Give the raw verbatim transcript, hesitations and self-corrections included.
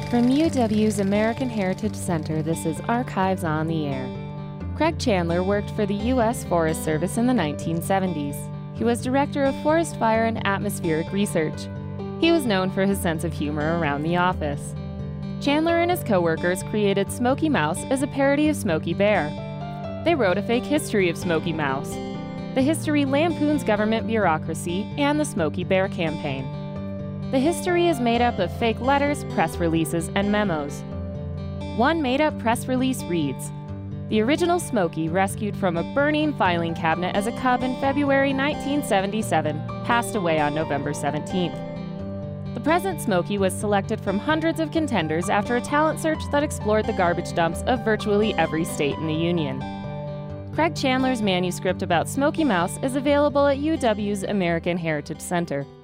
From U W's American Heritage Center, this is Archives on the Air. Craig Chandler worked for the U S Forest Service in the nineteen seventies. He was Director of Forest Fire and Atmospheric Research. He was known for his sense of humor around the office. Chandler and his coworkers created Smokey Mouse as a parody of Smokey Bear. They wrote a fake history of Smokey Mouse. The history lampoons government bureaucracy and the Smokey Bear campaign. The history is made up of fake letters, press releases, and memos. One made-up press release reads, "The original Smokey, rescued from a burning filing cabinet as a cub in February nineteen seventy-seven, passed away on November seventeenth. The present Smokey was selected from hundreds of contenders after a talent search that explored the garbage dumps of virtually every state in the Union." Craig Chandler's manuscript about Smokey Mouse is available at U W's American Heritage Center.